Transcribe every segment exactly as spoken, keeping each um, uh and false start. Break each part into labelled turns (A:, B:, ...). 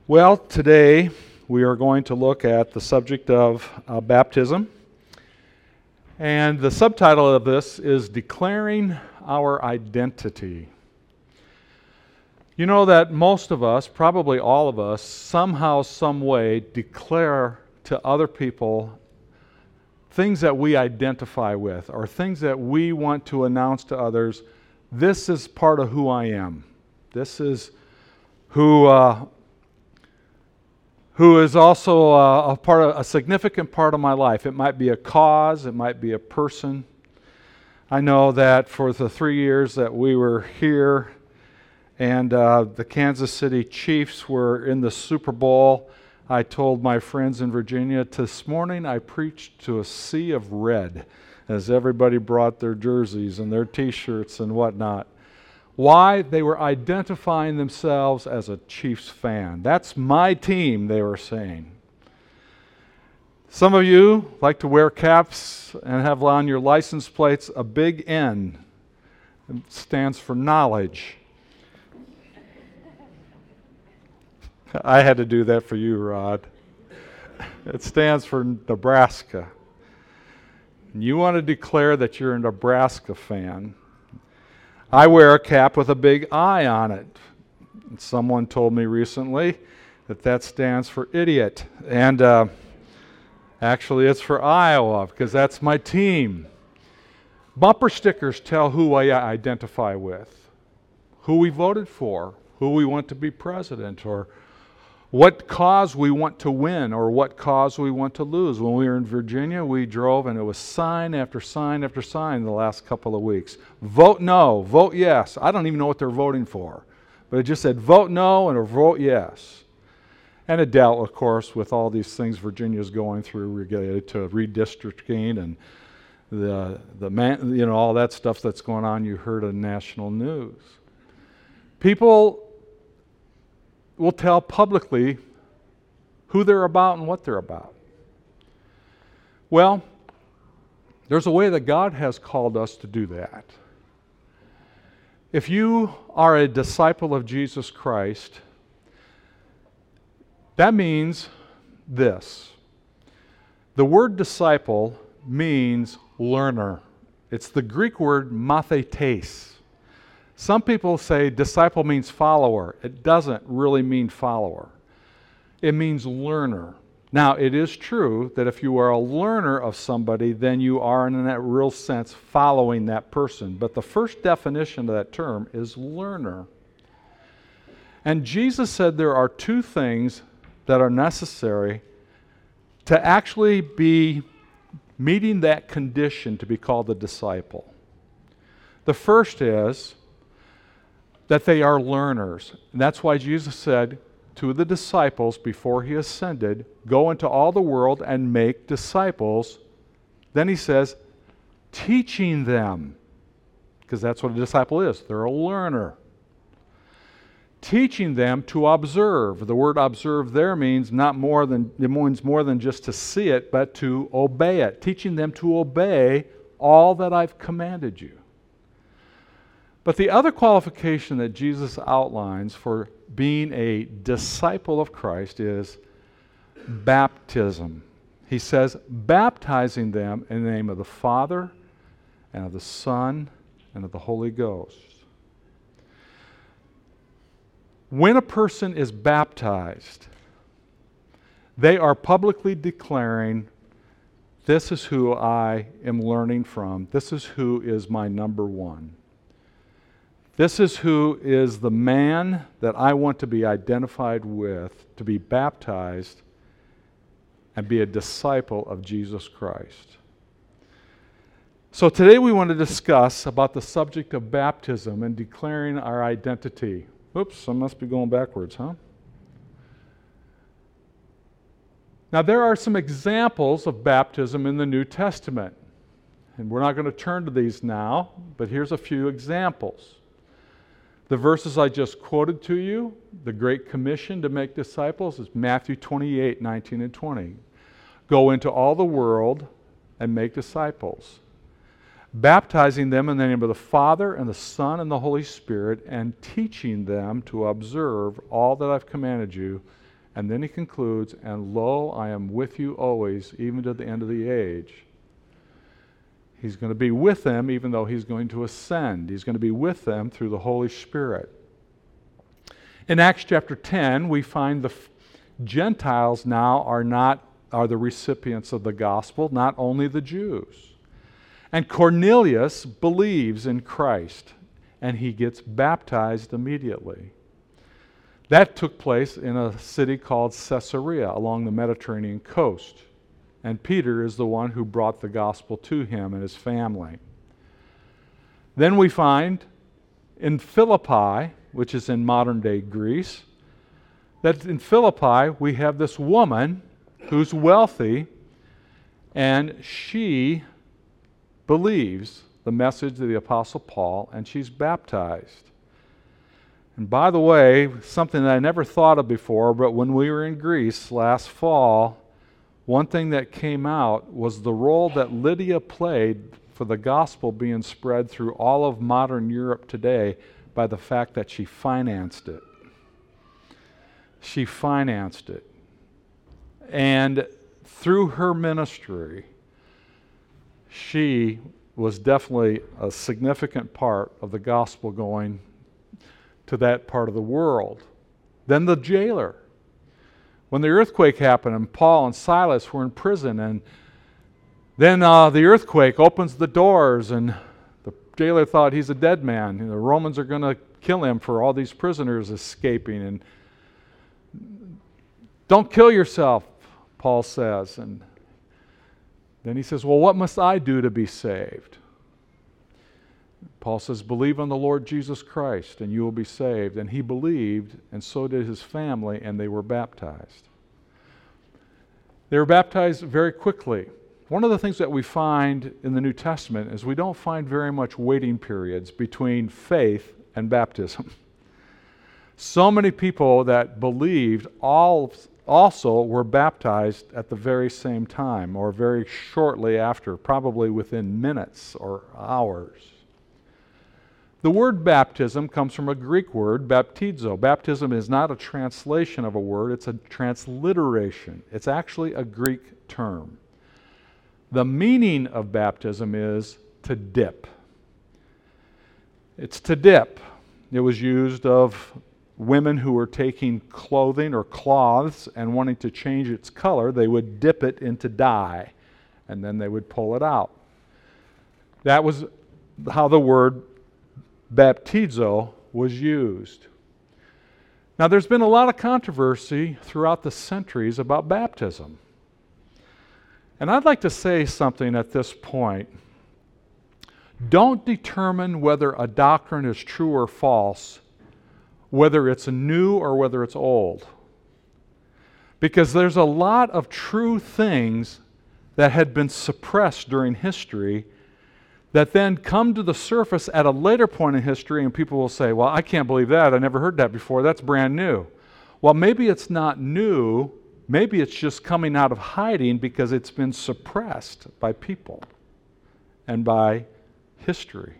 A: Well, today we are going to look at the subject of uh, baptism. And the subtitle of this is Declaring Our Identity. You know that most of us, probably all of us, somehow, some way declare to other people things that we identify with or things that we want to announce to others. This is part of who I am. This is who uh, who is also uh, a part of a significant part of my life. It might be a cause, it might be a person. I know that for the three years that we were here and uh, the Kansas City Chiefs were in the Super Bowl, I told my friends in Virginia, this morning I preached to a sea of red as everybody brought their jerseys and their t-shirts and whatnot. Why? They were identifying themselves as a Chiefs fan. That's my team, they were saying. Some of you like to wear caps and have on your license plates a big N. It stands for knowledge. I had to do that for you, Rod. It stands for Nebraska. You want to declare that you're a Nebraska fan. I wear a cap with a big I on it. Someone told me recently that that stands for idiot. And uh, actually it's for Iowa because that's my team. Bumper stickers tell who I identify with, who we voted for, who we want to be president, or what cause we want to win or what cause we want to lose. When we were in Virginia, we drove and it was sign after sign after sign the last couple of weeks. Vote no, vote yes. I don't even know what they're voting for. But it just said vote no and or vote yes. And it dealt, of course, with all these things Virginia's going through related to redistricting and the, the man, you know, all that stuff that's going on you heard on national news. People will tell publicly who they're about and what they're about. Well, there's a way that God has called us to do that. If you are a disciple of Jesus Christ, that means this. The word disciple means learner. It's the Greek word mathetes. Some people say disciple means follower. It doesn't really mean follower. It means learner. Now, it is true that if you are a learner of somebody, then you are, in that real sense, following that person. But the first definition of that term is learner. And Jesus said there are two things that are necessary to actually be meeting that condition to be called a disciple. The first is that they are learners. And that's why Jesus said to the disciples before he ascended, go into all the world and make disciples. Then he says, teaching them, because that's what a disciple is. They're a learner. Teaching them to observe. The word observe there means not more than, it means more than just to see it, but to obey it. Teaching them to obey all that I've commanded you. But the other qualification that Jesus outlines for being a disciple of Christ is baptism. He says, baptizing them in the name of the Father and of the Son and of the Holy Ghost. When a person is baptized, they are publicly declaring, this is who I am learning from. This is who is my number one. This is who is the man that I want to be identified with, to be baptized and be a disciple of Jesus Christ. So today we want to discuss about the subject of baptism and declaring our identity. Oops, I must be going backwards, huh? Now there are some examples of baptism in the New Testament. And we're not going to turn to these now, but here's a few examples. The verses I just quoted to you, the Great Commission to make disciples, is Matthew twenty-eight, nineteen and twenty. Go into all the world and make disciples, baptizing them in the name of the Father and the Son and the Holy Spirit, and teaching them to observe all that I've commanded you. And then he concludes, and lo, I am with you always, even to the end of the age. He's going to be with them even though he's going to ascend. He's going to be with them through the Holy Spirit. In Acts chapter ten, we find the f- Gentiles now are not are the recipients of the gospel, not only the Jews. And Cornelius believes in Christ, and he gets baptized immediately. That took place in a city called Caesarea along the Mediterranean coast. And Peter is the one who brought the gospel to him and his family. Then we find in Philippi, which is in modern-day Greece, that in Philippi we have this woman who's wealthy, and she believes the message of the Apostle Paul, and she's baptized. And by the way, something that I never thought of before, but when we were in Greece last fall, one thing that came out was the role that Lydia played for the gospel being spread through all of modern Europe today by the fact that she financed it. She financed it. And through her ministry, she was definitely a significant part of the gospel going to that part of the world. Then the jailer. When the earthquake happened and Paul and Silas were in prison, and then uh, the earthquake opens the doors, and the jailer thought he's a dead man. You know, the Romans are going to kill him for all these prisoners escaping. And don't kill yourself, Paul says. And then he says, well, what must I do to be saved? Paul says, believe on the Lord Jesus Christ and you will be saved. And he believed, and so did his family, and they were baptized. They were baptized very quickly. One of the things that we find in the New Testament is we don't find very much waiting periods between faith and baptism. So many people that believed all also were baptized at the very same time, or very shortly after, probably within minutes or hours. The word baptism comes from a Greek word, baptizo. Baptism is not a translation of a word, it's a transliteration. It's actually a Greek term. The meaning of baptism is to dip. It's to dip. It was used of women who were taking clothing or cloths and wanting to change its color. They would dip it into dye, and then they would pull it out. That was how the word baptizo was used. Now, there's been a lot of controversy throughout the centuries about baptism. And I'd like to say something at this point. Don't determine whether a doctrine is true or false, whether it's new or whether it's old. Because there's a lot of true things that had been suppressed during history that then come to the surface at a later point in history, and people will say, well, I can't believe that. I never heard that before. That's brand new. Well, maybe it's not new. Maybe it's just coming out of hiding because it's been suppressed by people and by history.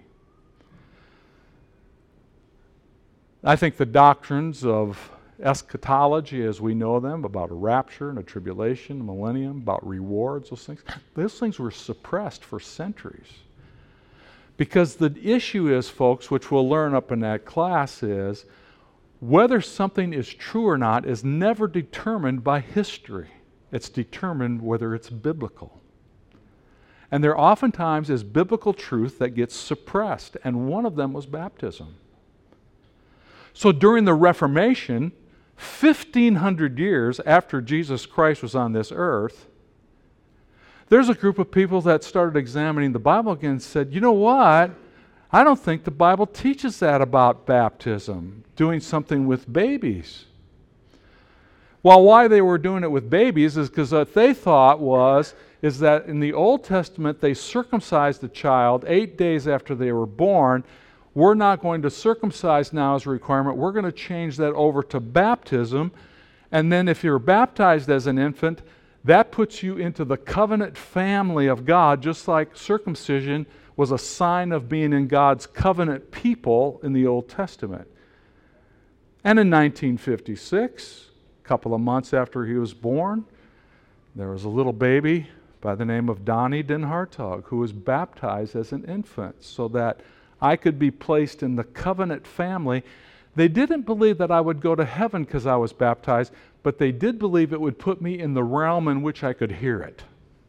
A: I think the doctrines of eschatology as we know them, about a rapture and a tribulation, a millennium, about rewards, those things, those things were suppressed for centuries. Because the issue is, folks, which we'll learn up in that class, is whether something is true or not is never determined by history. It's determined whether it's biblical. And there oftentimes is biblical truth that gets suppressed, and one of them was baptism. So during the Reformation, fifteen hundred years after Jesus Christ was on this earth, there's a group of people that started examining the Bible again and said, you know what? I don't think the Bible teaches that about baptism, doing something with babies. Well, why they were doing it with babies is because what they thought was is that in the Old Testament they circumcised the child eight days after they were born. We're not going to circumcise now as a requirement. We're going to change that over to baptism. And then if you're baptized as an infant, that puts you into the covenant family of God, just like circumcision was a sign of being in God's covenant people in the Old Testament. And in nineteen fifty-six, A couple of months after he was born, there was a little baby by the name of Donnie Den Hartog who was baptized as an infant so that I could be placed in the covenant family. They didn't believe that I would go to heaven because I was baptized, but they did believe it would put me in the realm in which I could hear it.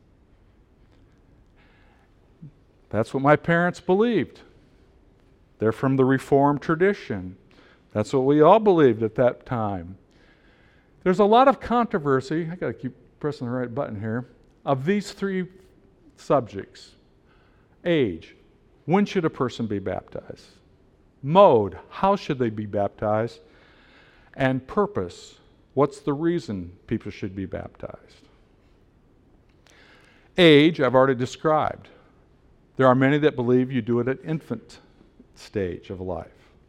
A: That's what my parents believed. They're from the Reformed tradition. That's what we all believed at that time. There's a lot of controversy, I got to keep pressing the right button here, of these three subjects. Age, when should a person be baptized? Mode, how should they be baptized? And purpose, what's the reason people should be baptized? Age, I've already described. There are many that believe you do it at infant stage of life.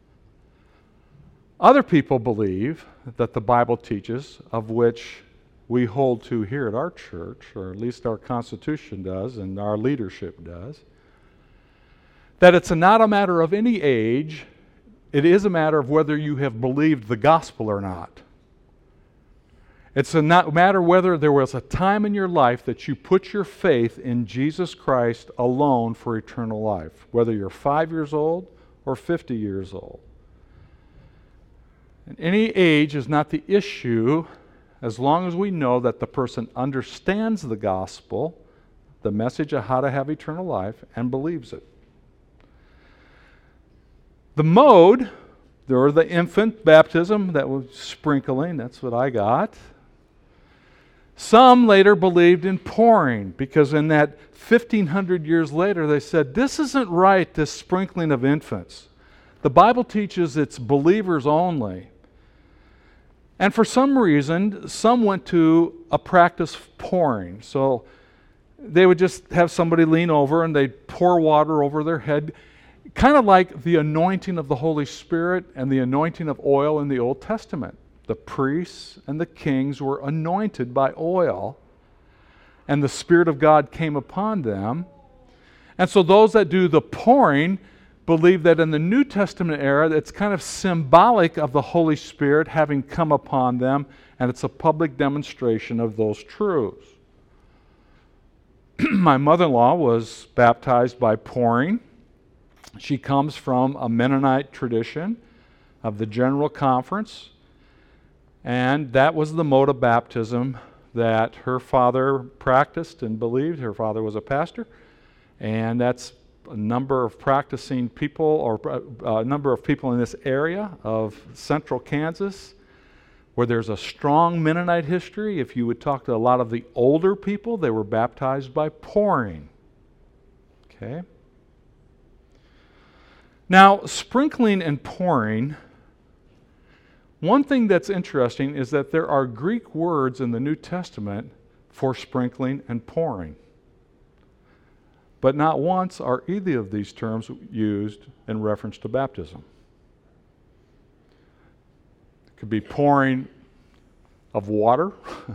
A: Other people believe that the Bible teaches, of which we hold to here at our church, or at least our Constitution does and our leadership does, that it's not a matter of any age, it is a matter of whether you have believed the gospel or not. It's a not matter whether there was a time in your life that you put your faith in Jesus Christ alone for eternal life, whether you're five years old or fifty years old. And any age is not the issue as long as we know that the person understands the gospel, the message of how to have eternal life, and believes it. The mode, or the infant baptism, that was sprinkling, that's what I got. Some later believed in pouring, because in that fifteen hundred years later they said, this isn't right, this sprinkling of infants. The Bible teaches it's believers only. And for some reason, some went to a practice of pouring. So they would just have somebody lean over and they'd pour water over their head, kind of like the anointing of the Holy Spirit and the anointing of oil in the Old Testament. The priests and the kings were anointed by oil, and the Spirit of God came upon them. And so those that do the pouring believe that in the New Testament era, it's kind of symbolic of the Holy Spirit having come upon them, and it's a public demonstration of those truths. My mother-in-law was baptized by pouring. She comes from a Mennonite tradition of the General Conference, and that was the mode of baptism that her father practiced and believed. Her father was a pastor, and that's a number of practicing people, or a number of people in this area of central Kansas, where there's a strong Mennonite history. If you would talk to a lot of the older people, they were baptized by pouring. Okay? Now, sprinkling and pouring, one thing that's interesting is that there are Greek words in the New Testament for sprinkling and pouring. But not once are either of these terms used in reference to baptism. It could be pouring of water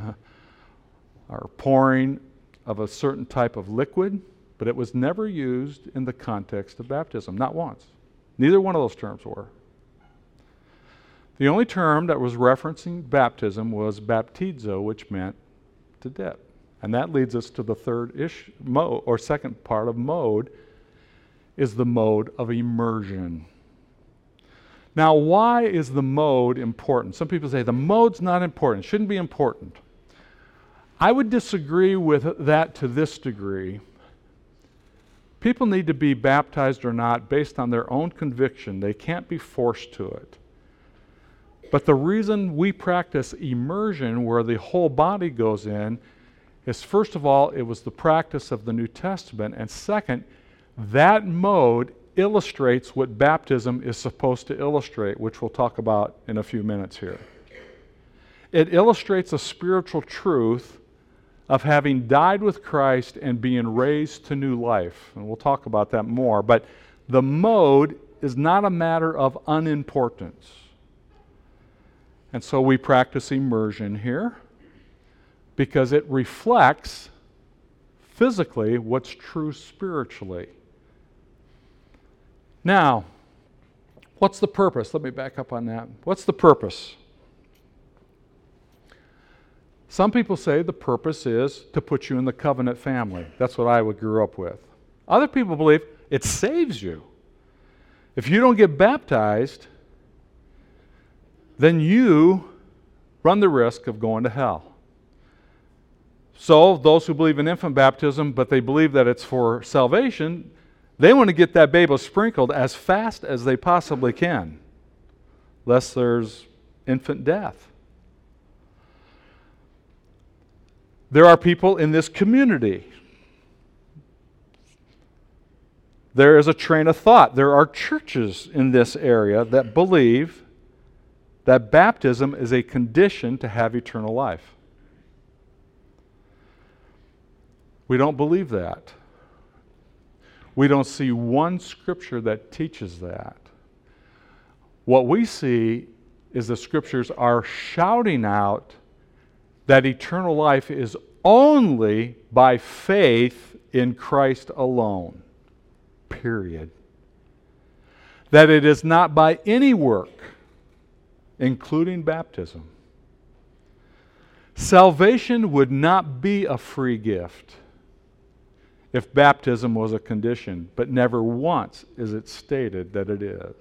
A: or pouring of a certain type of liquid, but it was never used in the context of baptism, not once. Neither one of those terms were. The only term that was referencing baptism was baptizo, which meant to dip. And that leads us to the third ish mode, or second part of mode, is the mode of immersion. Now, why is the mode important? Some people say the mode's not important, it shouldn't be important. I would disagree with that to this degree. People need to be baptized or not based on their own conviction. They can't be forced to it. But the reason we practice immersion, where the whole body goes in, is first of all, it was the practice of the New Testament, and second, that mode illustrates what baptism is supposed to illustrate, which we'll talk about in a few minutes here. It illustrates a spiritual truth of having died with Christ and being raised to new life, and we'll talk about that more, but the mode is not a matter of unimportance. And so we practice immersion here because it reflects physically what's true spiritually. Now, what's the purpose? Let me back up on that. What's the purpose? Some people say the purpose is to put you in the covenant family. That's what I would grew up with. Other people believe it saves you. If you don't get baptized, then you run the risk of going to hell. So those who believe in infant baptism, but they believe that it's for salvation, they want to get that baby sprinkled as fast as they possibly can, lest there's infant death. There are people in this community. There is a train of thought. There are churches in this area that believe that baptism is a condition to have eternal life. We don't believe that. We don't see one scripture that teaches that. What we see is the scriptures are shouting out that eternal life is only by faith in Christ alone. Period. That it is not by any work, including baptism. Salvation would not be a free gift if baptism was a condition, but never once is it stated that it is.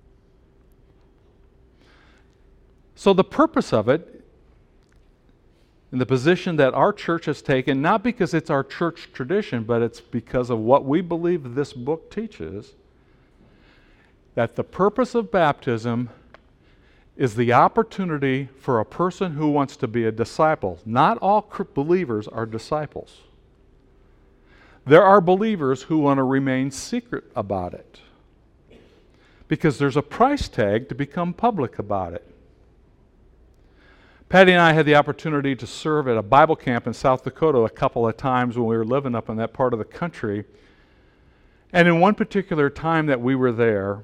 A: So the purpose of it, in the position that our church has taken, not because it's our church tradition, but it's because of what we believe this book teaches, that the purpose of baptism is the opportunity for a person who wants to be a disciple. Not all believers are disciples. There are believers who want to remain secret about it because there's a price tag to become public about it. Patty and I had the opportunity to serve at a Bible camp in South Dakota a couple of times when we were living up in that part of the country. And in one particular time that we were there,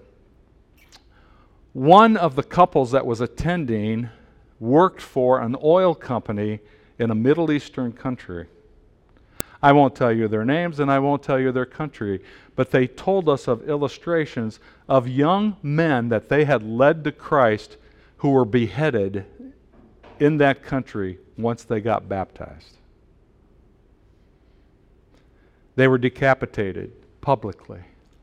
A: one of the couples that was attending worked for an oil company in a Middle Eastern country. I won't tell you their names and I won't tell you their country, but they told us of illustrations of young men that they had led to Christ who were beheaded in that country once they got baptized. They were decapitated publicly.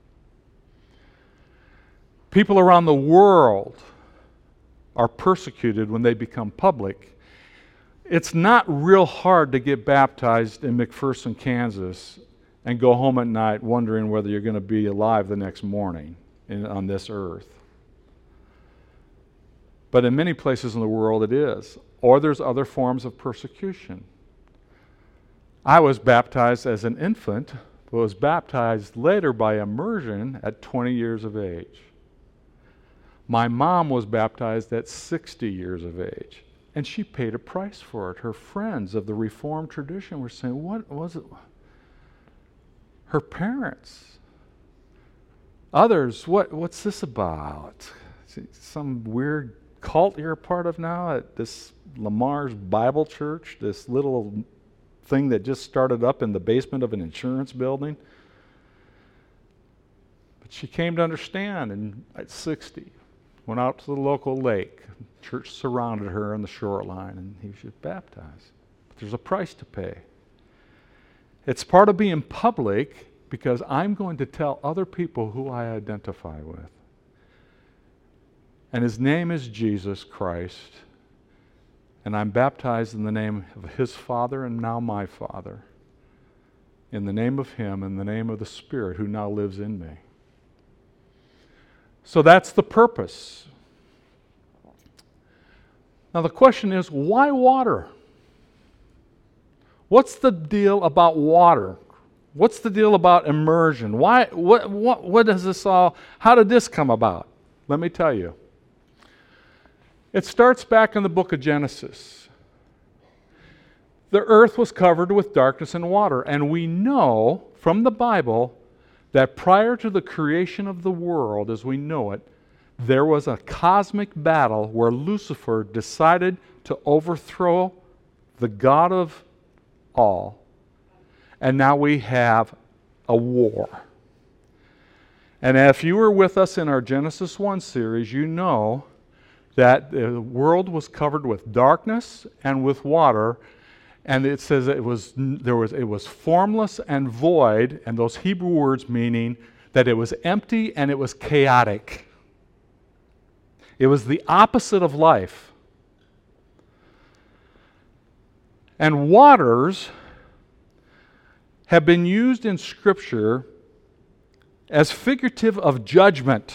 A: People around the world are persecuted when they become public. It's not real hard to get baptized in McPherson, Kansas, and go home at night wondering whether you're going to be alive the next morning in, on this earth. But in many places in the world it is. Or there's other forms of persecution. I was baptized as an infant, but was baptized later by immersion at twenty years of age. My mom was baptized at sixty years of age, and she paid a price for it. Her friends of the Reformed tradition were saying, what was it? Her parents. Others, what, what's this about? Some weird cult you're a part of now at this Lamar's Bible Church, this little thing that just started up in the basement of an insurance building. But she came to understand, and at sixty, went out to the local lake. Church surrounded her on the shoreline, and he was baptized. But there's a price to pay. It's part of being public because I'm going to tell other people who I identify with. And his name is Jesus Christ. And I'm baptized in the name of his Father and now my Father. In the name of him, in the name of the Spirit who now lives in me. So that's the purpose. Now the question is, why water? What's the deal about water? What's the deal about immersion? Why? What? What? What does this all? How did this come about? Let me tell you. It starts back in the book of Genesis. The earth was covered with darkness and water, and we know from the Bible that prior to the creation of the world as we know it, there was a cosmic battle where Lucifer decided to overthrow the God of all. And now we have a war. And if you were with us in our Genesis one series, you know that the world was covered with darkness and with water, And it says it was there was it was formless and void, and those Hebrew words meaning that it was empty and it was chaotic. It was the opposite of life. And waters have been used in Scripture as figurative of judgment.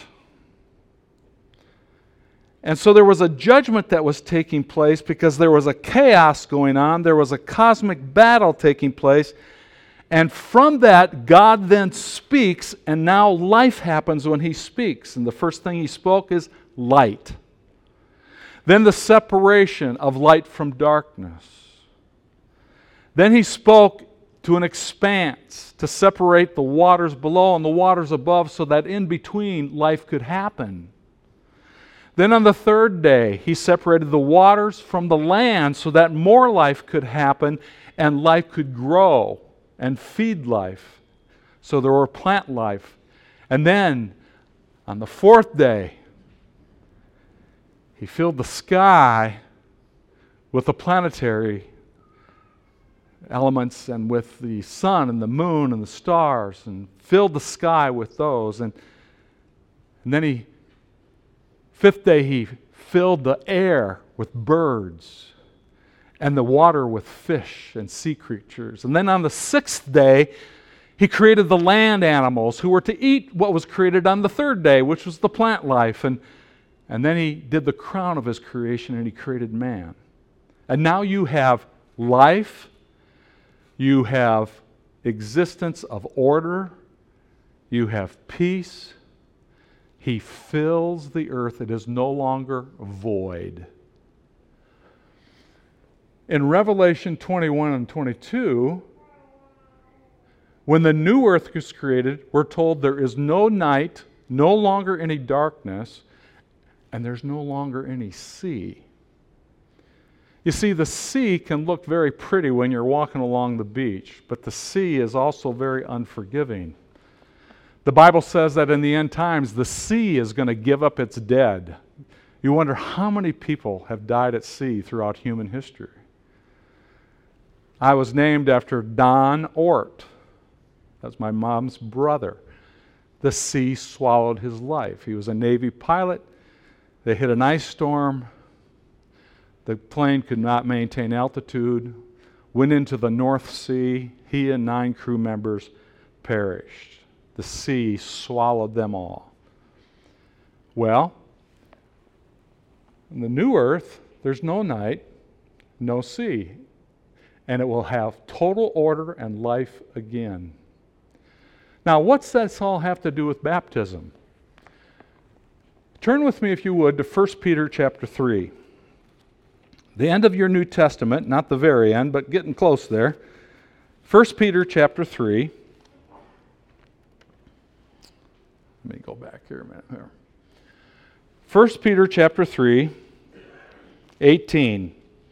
A: And so there was a judgment that was taking place because there was a chaos going on. There was a cosmic battle taking place. And from that, God then speaks, and now life happens when He speaks. And the first thing He spoke is light. Then the separation of light from darkness. Then He spoke to an expanse to separate the waters below and the waters above so that in between life could happen. Then on the third day, He separated the waters from the land so that more life could happen and life could grow and feed life. So there were plant life. And then on the fourth day, He filled the sky with the planetary elements and with the sun and the moon and the stars, and filled the sky with those. And, and then He Fifth day, He filled the air with birds and the water with fish and sea creatures. And then on the sixth day, He created the land animals who were to eat what was created on the third day, which was the plant life. And, and then He did the crown of His creation and He created man. And now you have life, you have existence of order, you have peace. He fills the earth. It is no longer void. In Revelation twenty-one and twenty-two, when the new earth was created, we're told there is no night, no longer any darkness, and there's no longer any sea. You see, the sea can look very pretty when you're walking along the beach, but the sea is also very unforgiving. The Bible says that in the end times, the sea is going to give up its dead. You wonder how many people have died at sea throughout human history. I was named after Don Ort. That's my mom's brother. The sea swallowed his life. He was a Navy pilot. They hit an ice storm. The plane could not maintain altitude. Went into the North Sea. He and nine crew members perished. The sea swallowed them all. Well, in the new earth, there's no night, no sea, and it will have total order and life again. Now, what's this all have to do with baptism? Turn with me, if you would, to First Peter chapter three. The end of your New Testament, not the very end, but getting close there. First Peter chapter three. Let me go back here a minute here. First Peter chapter three, eighteen.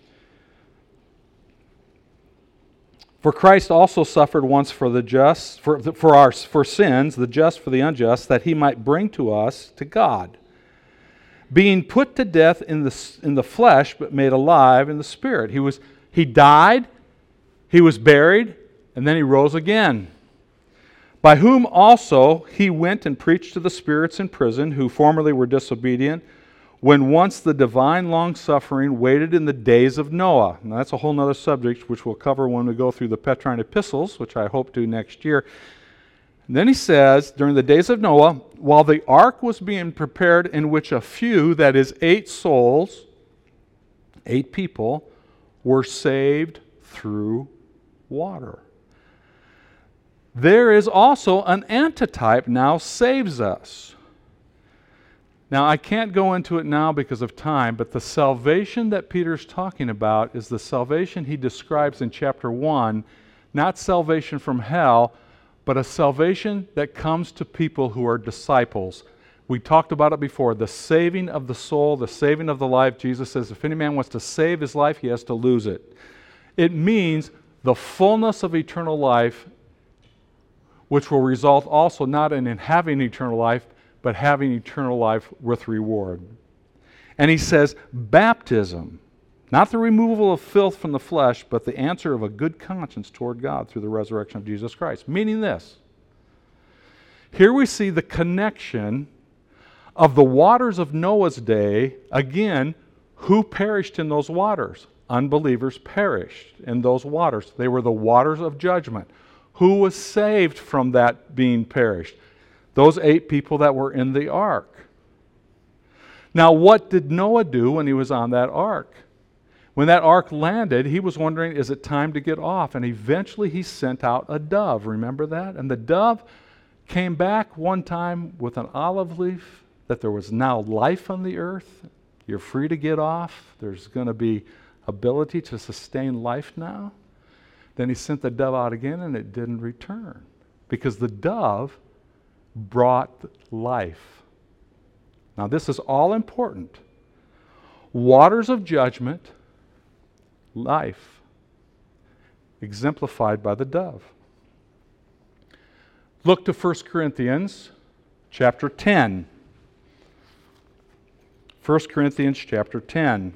A: For Christ also suffered once for the just, for, for our for sins, the just for the unjust, that He might bring to us to God, being put to death in the in the flesh, but made alive in the spirit. He was He died, He was buried, and then He rose again. By whom also He went and preached to the spirits in prison, who formerly were disobedient, when once the divine long-suffering waited in the days of Noah. Now that's a whole other subject, which we'll cover when we go through the Petrine epistles, which I hope to next year. And then he says, during the days of Noah, while the ark was being prepared, in which a few, that is eight souls, eight people, were saved through water. There is also an antitype now saves us. Now, I can't go into it now because of time, but the salvation that Peter's talking about is the salvation he describes in chapter one, not salvation from hell, but a salvation that comes to people who are disciples. We talked about it before, the saving of the soul, the saving of the life. Jesus says if any man wants to save his life, he has to lose it. It means the fullness of eternal life, which will result also not in having eternal life, but having eternal life with reward. And he says baptism. Not the removal of filth from the flesh, but the answer of a good conscience toward God through the resurrection of Jesus Christ. Meaning this. Here we see the connection of the waters of Noah's day. Again, who perished in those waters? Unbelievers perished in those waters. They were the waters of judgment. Who was saved from that being perished? Those eight people that were in the ark. Now, what did Noah do when he was on that ark? When that ark landed, he was wondering, is it time to get off? And eventually he sent out a dove. Remember that? And the dove came back one time with an olive leaf, that there was now life on the earth. You're free to get off. There's going to be ability to sustain life now. Then he sent the dove out again, and it didn't return, because the dove brought life. Now, this is all important. Waters of judgment, life, exemplified by the dove. Look to First Corinthians chapter ten. First Corinthians chapter ten.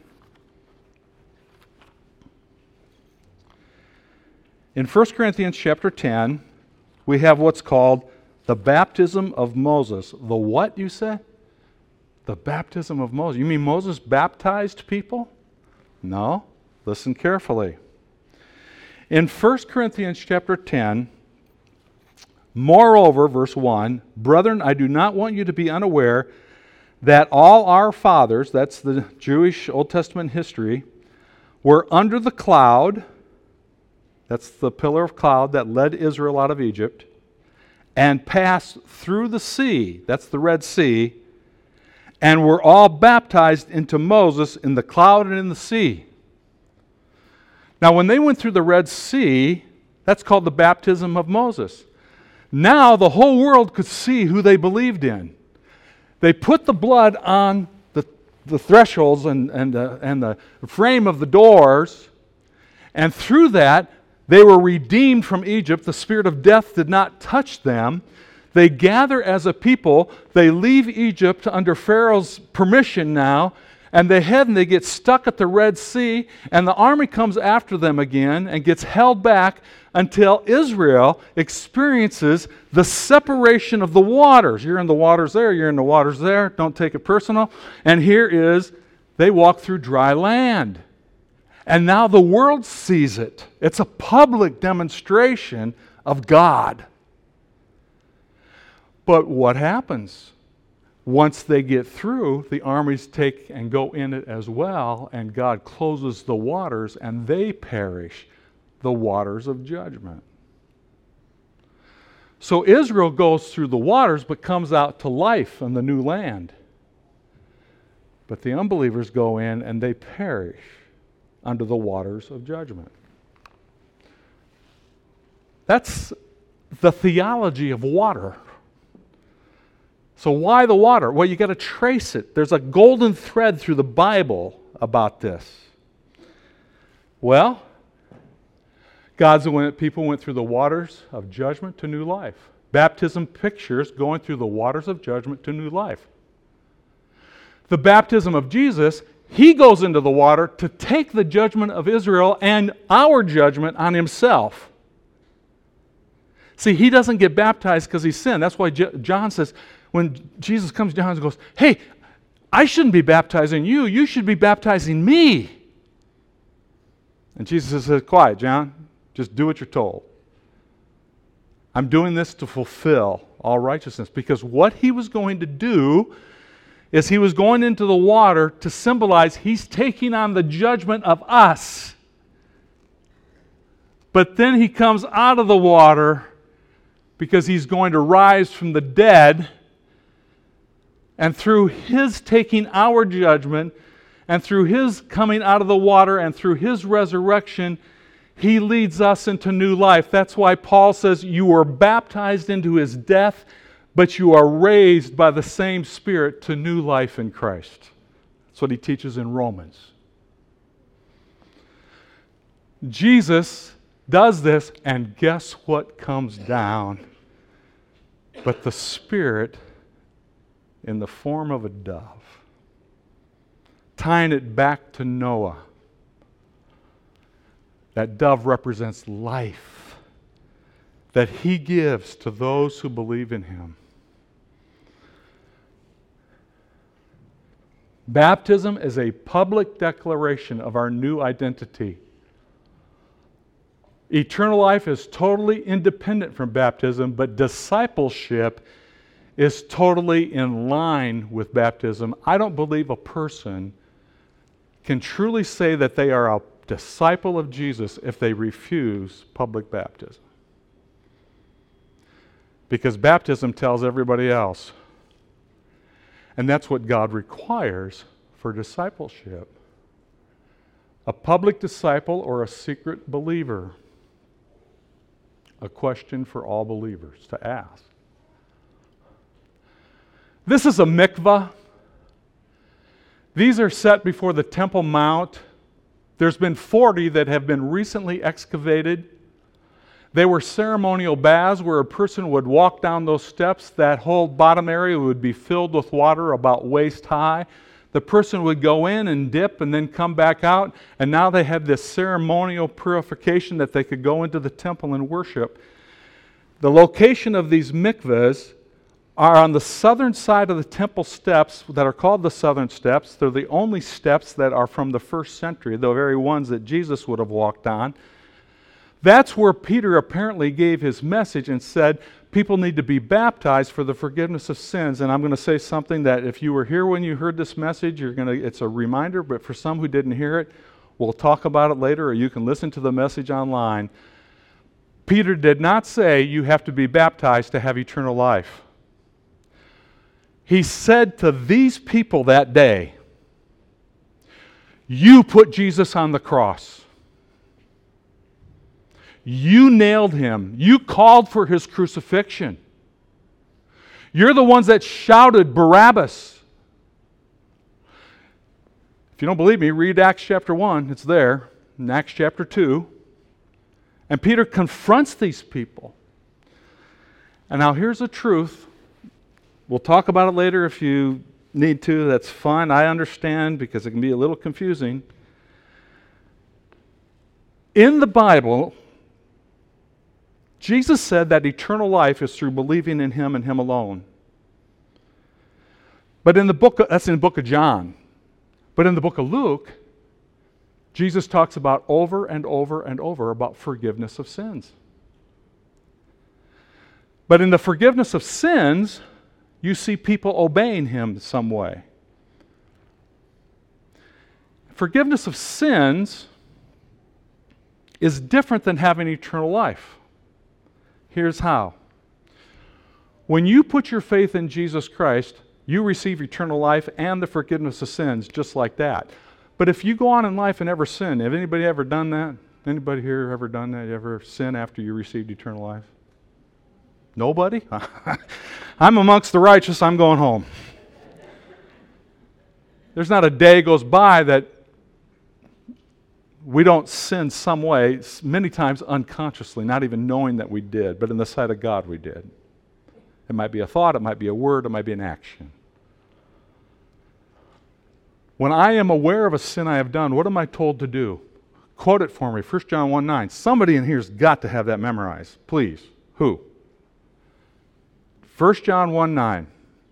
A: In First Corinthians chapter ten, we have what's called the baptism of Moses. The what, you say? The baptism of Moses. You mean Moses baptized people? No. Listen carefully. In First Corinthians chapter ten, moreover, verse one, brethren, I do not want you to be unaware that all our fathers, that's the Jewish Old Testament history, were under the cloud, that's the pillar of cloud that led Israel out of Egypt, and passed through the sea, that's the Red Sea, and were all baptized into Moses in the cloud and in the sea. Now, when they went through the Red Sea, that's called the baptism of Moses. Now the whole world could see who they believed in. They put the blood on the, the thresholds and, and, uh, and the frame of the doors, and through that, they were redeemed from Egypt. The spirit of death did not touch them. They gather as a people. They leave Egypt under Pharaoh's permission now, and they head and they get stuck at the Red Sea, and the army comes after them again and gets held back until Israel experiences the separation of the waters. You're in the waters there, you're in the waters there, don't take it personal. And here is, they walk through dry land. And now the world sees it. It's a public demonstration of God. But what happens? Once they get through, the armies take and go in it as well, and God closes the waters, and they perish, the waters of judgment. So Israel goes through the waters, but comes out to life in the new land. But the unbelievers go in, and they perish under the waters of judgment. That's the theology of water. So why the water? Well, you got to trace it. There's a golden thread through the Bible about this. Well, God's when people went through the waters of judgment to new life. Baptism pictures going through the waters of judgment to new life. The baptism of Jesus, he goes into the water to take the judgment of Israel and our judgment on himself. See, he doesn't get baptized because he sinned. That's why J- John says, when Jesus comes down and goes, hey, I shouldn't be baptizing you. You should be baptizing me. And Jesus says, quiet, John. Just do what you're told. I'm doing this to fulfill all righteousness. Because what he was going to do is he was going into the water to symbolize he's taking on the judgment of us. But then he comes out of the water because he's going to rise from the dead. And through his taking our judgment, and through his coming out of the water, and through his resurrection, he leads us into new life. That's why Paul says you were baptized into his death, but you are raised by the same Spirit to new life in Christ. That's what he teaches in Romans. Jesus does this, and guess what comes down? But the Spirit in the form of a dove, tying it back to Noah. That dove represents life that he gives to those who believe in him. Baptism is a public declaration of our new identity. Eternal life is totally independent from baptism, but discipleship is totally in line with baptism. I don't believe a person can truly say that they are a disciple of Jesus if they refuse public baptism. Because baptism tells everybody else. And that's what God requires for discipleship. A public disciple or a secret believer? A question for all believers to ask. This is a mikvah. These are set before the Temple Mount. There's been forty that have been recently excavated. They were ceremonial baths where a person would walk down those steps. That whole bottom area would be filled with water about waist high. The person would go in and dip and then come back out. And now they had this ceremonial purification that they could go into the temple and worship. The location of these mikvahs are on the southern side of the temple steps that are called the southern steps. They're the only steps that are from the first century, the very ones that Jesus would have walked on. That's where Peter apparently gave his message and said, people need to be baptized for the forgiveness of sins. And I'm going to say something that if you were here when you heard this message, you're going to, it's a reminder, but for some who didn't hear it, we'll talk about it later, or you can listen to the message online. Peter did not say you have to be baptized to have eternal life. He said to these people that day, you put Jesus on the cross. You nailed him. You called for his crucifixion. You're the ones that shouted Barabbas. If you don't believe me, read Acts chapter one. It's there. In Acts chapter two. And Peter confronts these people. And now here's the truth. We'll talk about it later if you need to. That's fine. I understand because it can be a little confusing. In the Bible, Jesus said that eternal life is through believing in him and him alone. But in the book, of, that's in the book of John. But in the book of Luke, Jesus talks about over and over and over about forgiveness of sins. But in the forgiveness of sins, you see people obeying him some way. Forgiveness of sins is different than having eternal life. Here's how. When you put your faith in Jesus Christ, you receive eternal life and the forgiveness of sins just like that. But if you go on in life and never sin, have anybody ever done that? Anybody here ever done that? You ever sin after you received eternal life? Nobody? I'm amongst the righteous, I'm going home. There's not a day goes by that we don't sin some way, many times unconsciously, not even knowing that we did, but in the sight of God we did. It might be a thought, it might be a word, it might be an action. When I am aware of a sin I have done, what am I told to do? Quote it for me, First John one nine. Somebody in here's got to have that memorized. Please. Who? First John one nine.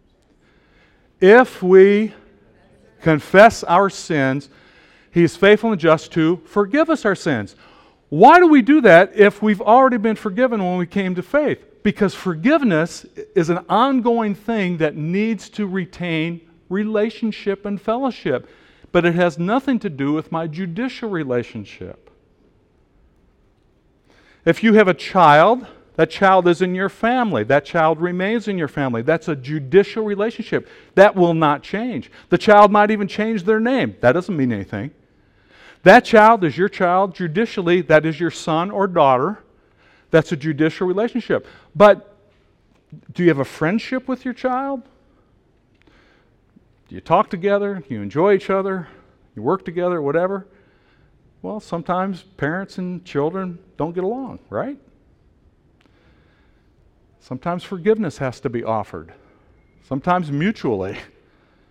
A: If we confess our sins, he is faithful and just to forgive us our sins. Why do we do that if we've already been forgiven when we came to faith? Because forgiveness is an ongoing thing that needs to retain relationship and fellowship. But it has nothing to do with my judicial relationship. If you have a child, that child is in your family. That child remains in your family. That's a judicial relationship. That will not change. The child might even change their name. That doesn't mean anything. That child is your child judicially. That is your son or daughter. That's a judicial relationship. But do you have a friendship with your child? Do you talk together? Do you enjoy each other? You work together, whatever? Well, sometimes parents and children don't get along, right? Sometimes forgiveness has to be offered. Sometimes mutually.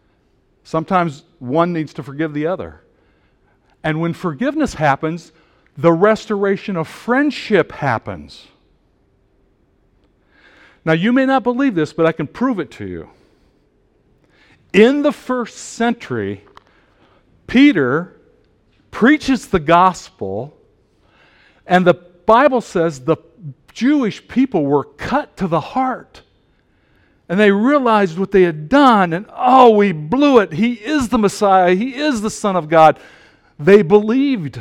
A: Sometimes one needs to forgive the other. And when forgiveness happens, the restoration of friendship happens. Now, you may not believe this, but I can prove it to you. In the first century, Peter preaches the gospel, and the Bible says the Jewish people were cut to the heart. And they realized what they had done, and oh, we blew it. He is the Messiah. He is the Son of God. They believed.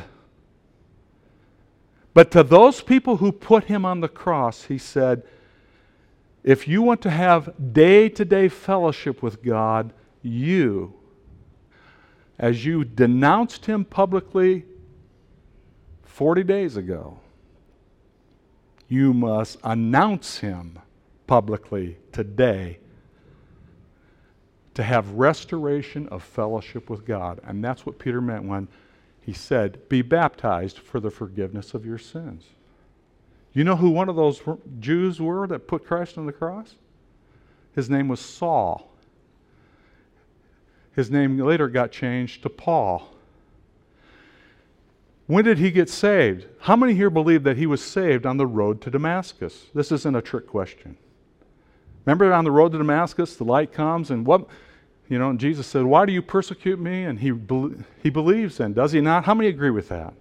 A: But to those people who put him on the cross, he said, if you want to have day-to-day fellowship with God, you, as you denounced him publicly forty days ago, you must announce him publicly today to have restoration of fellowship with God. And that's what Peter meant when he said, be baptized for the forgiveness of your sins. You know who one of those Jews were that put Christ on the cross? His name was Saul. His name later got changed to Paul. When did he get saved? How many here believe that he was saved on the road to Damascus? This isn't a trick question. Remember on the road to Damascus, the light comes, and what, you know, and Jesus said, why do you persecute me? And he, he believes then, does he not? How many agree with that?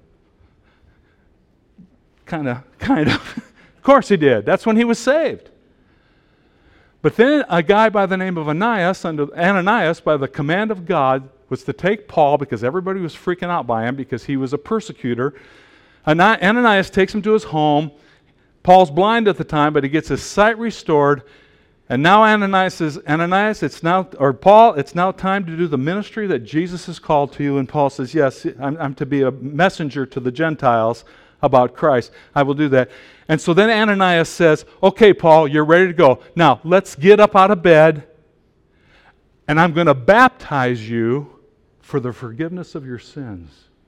A: Kind of, kind of. Of course he did. That's when he was saved. But then a guy by the name of Ananias, under Ananias, by the command of God, was to take Paul, because everybody was freaking out by him because he was a persecutor. Ananias takes him to his home. Paul's blind at the time, but he gets his sight restored. And now Ananias says, Ananias, it's now, or Paul, it's now time to do the ministry that Jesus has called to you. And Paul says, yes, I'm, I'm to be a messenger to the Gentiles about Christ. I will do that. And so then Ananias says, okay, Paul, you're ready to go. Now, let's get up out of bed, and I'm going to baptize you for the forgiveness of your sins.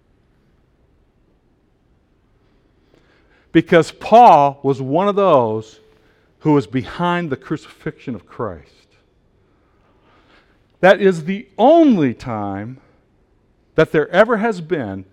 A: Because Paul was one of those who was behind the crucifixion of Christ. That is the only time that there ever has been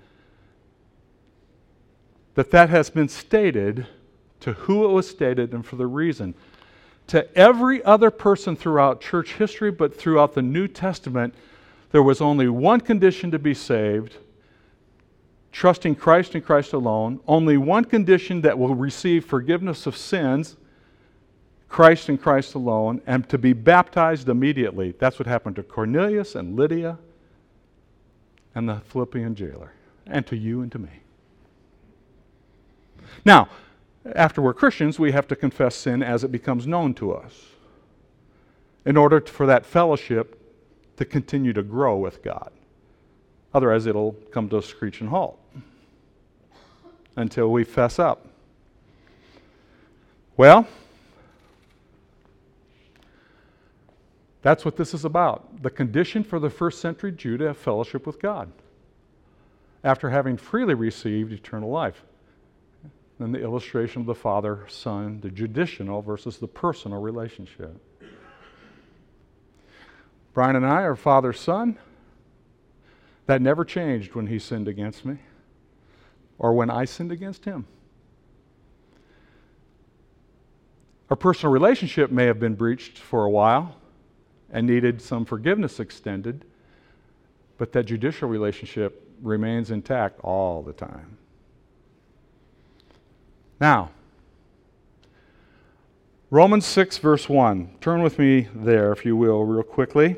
A: that that has been stated to who it was stated and for the reason. To every other person throughout church history, but throughout the New Testament, there was only one condition to be saved: trusting Christ and Christ alone. Only one condition that will receive forgiveness of sins: Christ and Christ alone, and to be baptized immediately. That's what happened to Cornelius and Lydia and the Philippian jailer, and to you and to me. Now, after we're Christians, we have to confess sin as it becomes known to us in order to, for that fellowship to continue to grow with God. Otherwise, it'll come to a screeching halt until we fess up. Well, that's what this is about. The condition for the first century Jew to have fellowship with God after having freely received eternal life. And the illustration of the Father, Son, the judicial versus the personal relationship. Brian and I are Father, Son. That never changed when he sinned against me or when I sinned against him. Our personal relationship may have been breached for a while and needed some forgiveness extended, but that judicial relationship remains intact all the time. Now, Romans six, verse one. Turn with me there, if you will, real quickly.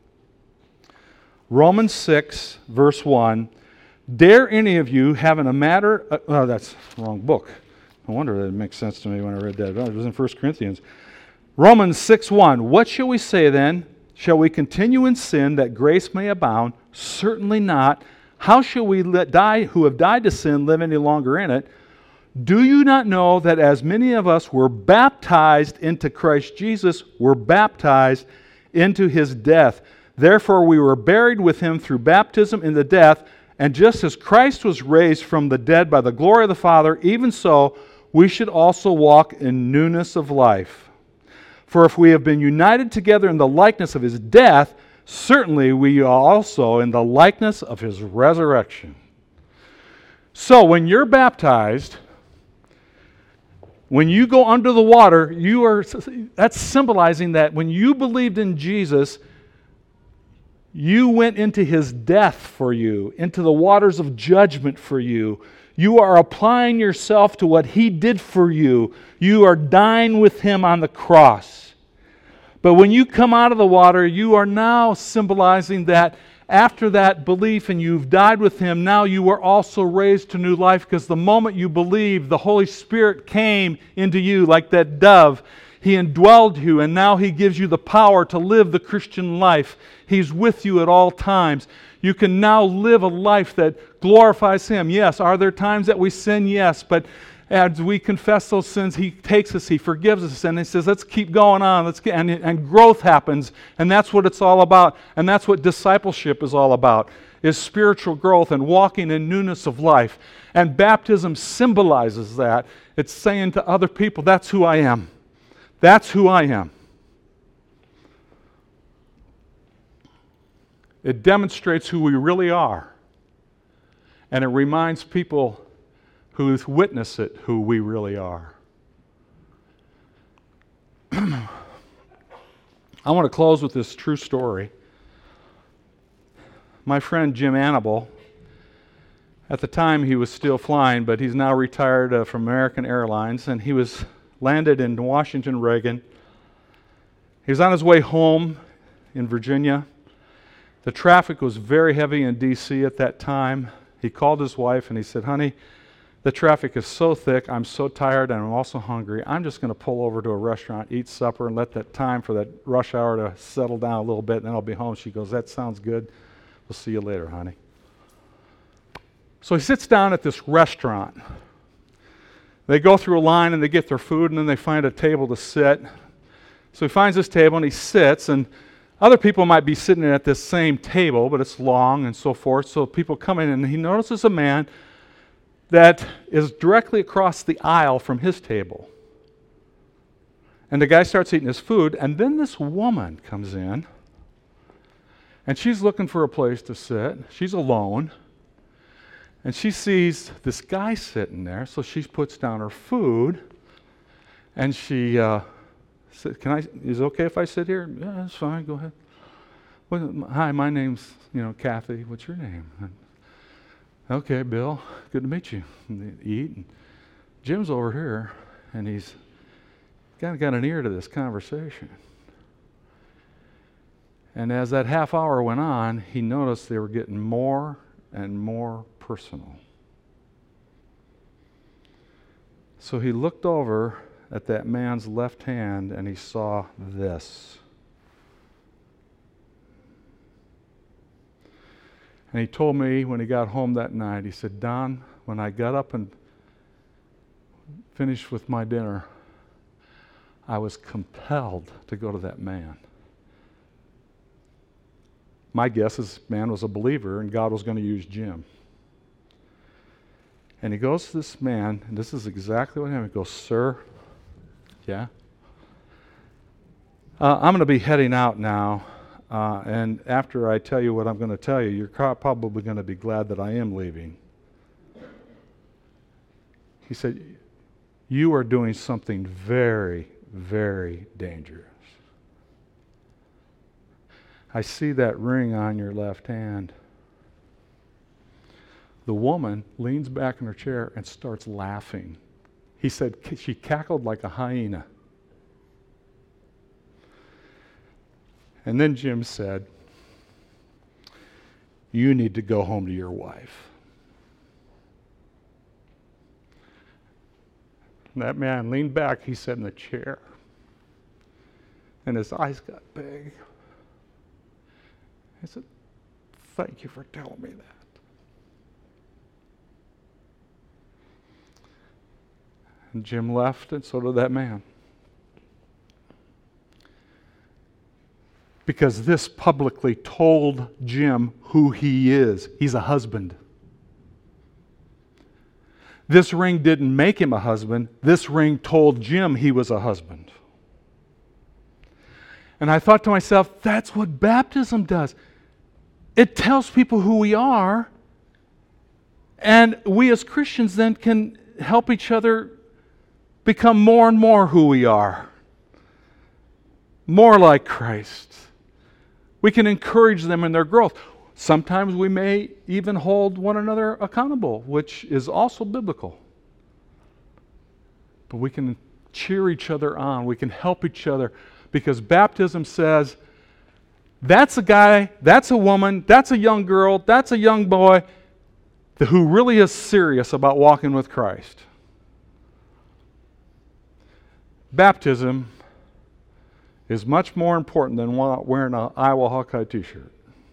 A: Romans six, verse one. Dare any of you, having a matter... Uh, oh, that's the wrong book. No wonder that makes sense to me when I read that. Oh, it was in First Corinthians. Romans six, one. What shall we say then? Shall we continue in sin that grace may abound? Certainly not. How shall we let die who have died to sin live any longer in it? Do you not know that as many of us were baptized into Christ Jesus, were baptized into his death? Therefore we were buried with him through baptism into death, and just as Christ was raised from the dead by the glory of the Father, even so we should also walk in newness of life. For if we have been united together in the likeness of his death, certainly we are also in the likeness of his resurrection. So when you're baptized, when you go under the water, you are that's symbolizing that when you believed in Jesus, you went into his death for you, into the waters of judgment for you. You are applying yourself to what he did for you. You are dying with him on the cross. But when you come out of the water, you are now symbolizing that after that belief and you've died with him, now you were also raised to new life, because the moment you believed, the Holy Spirit came into you like that dove. He indwelled you, and now he gives you the power to live the Christian life. He's with you at all times. You can now live a life that glorifies him. Yes, are there times that we sin? Yes, but as we confess those sins, he takes us, he forgives us, and he says, let's keep going on. Let's get, and, and growth happens, and that's what it's all about. And that's what discipleship is all about, is spiritual growth and walking in newness of life. And baptism symbolizes that. It's saying to other people, that's who I am. That's who I am. It demonstrates who we really are. And it reminds people who witness it who we really are. I want to close with this true story. My friend Jim Annable, at the time he was still flying, but he's now retired uh, from American Airlines, and he was landed in Washington, Reagan. He was on his way home in Virginia. The traffic was very heavy in D C at that time. He called his wife and he said, honey, the traffic is so thick, I'm so tired, and I'm also hungry. I'm just going to pull over to a restaurant, eat supper, and let that time for that rush hour to settle down a little bit, and then I'll be home. She goes, that sounds good. We'll see you later, honey. So he sits down at this restaurant. They go through a line and they get their food, and then they find a table to sit. So he finds this table and he sits, and other people might be sitting at this same table, but it's long and so forth. So people come in, and he notices a man that is directly across the aisle from his table. And the guy starts eating his food, and then this woman comes in, and she's looking for a place to sit. She's alone. And she sees this guy sitting there, so she puts down her food, and she uh, said, "Can I? Is it okay if I sit here?" "Yeah, that's fine. Go ahead." Well, "Hi, my name's you know Kathy. What's your name?" And, "Okay, Bill. Good to meet you." And they eat. And Jim's over here, and he's kind of got an ear to this conversation. And as that half hour went on, he noticed they were getting more and more personal. So he looked over at that man's left hand and he saw this. And he told me when he got home that night, he said, Don, when I got up and finished with my dinner, I was compelled to go to that man. My guess is this man was a believer and God was going to use Jim. And he goes to this man, and this is exactly what happened. He goes, "Sir, yeah, uh, I'm going to be heading out now, uh, and after I tell you what I'm going to tell you, you're probably going to be glad that I am leaving." He said, "You are doing something very, very dangerous. I see that ring on your left hand." The woman leans back in her chair and starts laughing. He said she cackled like a hyena. And then Jim said, "You need to go home to your wife." And that man leaned back, he said, in the chair. And his eyes got big. He said, "Thank you for telling me that." And Jim left, and so did that man. Because this publicly told Jim who he is. He's a husband. This ring didn't make him a husband. This ring told Jim he was a husband. And I thought to myself, that's what baptism does. It tells people who we are, And we as Christians then can help each other become more and more who we are. More like Christ. We can encourage them in their growth. Sometimes we may even hold one another accountable, which is also biblical. But we can cheer each other on. We can help each other because baptism says, that's a guy, that's a woman, that's a young girl, that's a young boy who really is serious about walking with Christ. Baptism is much more important than wearing an Iowa Hawkeye t-shirt.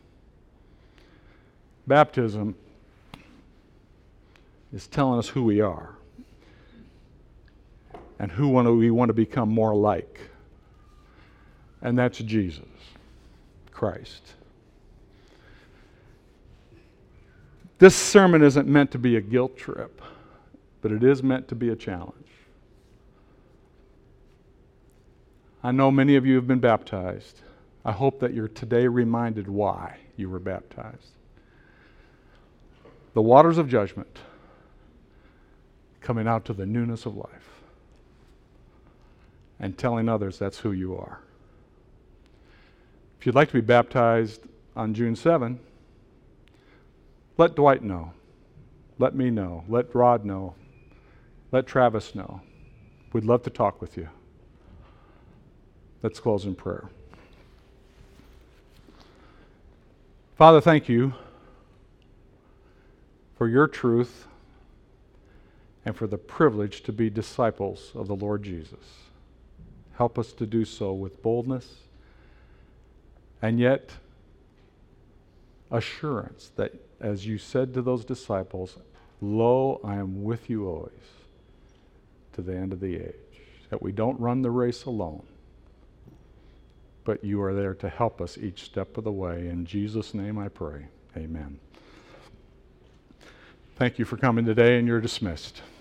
A: Baptism is telling us who we are and who we want to become more like. And that's Jesus Christ. This sermon isn't meant to be a guilt trip, but it is meant to be a challenge. I know many of you have been baptized. I hope that you're today reminded why you were baptized. The waters of judgment coming out to the newness of life and telling others that's who you are. If you'd like to be baptized on June seventh, let Dwight know. Let me know. Let Rod know. Let Travis know. We'd love to talk with you. Let's close in prayer. Father, thank you for your truth and for the privilege to be disciples of the Lord Jesus. Help us to do so with boldness and yet assurance that, as you said to those disciples, lo, I am with you always to the end of the age. That we don't run the race alone, but you are there to help us each step of the way. In Jesus' name I pray. Amen. Thank you for coming today, and you're dismissed.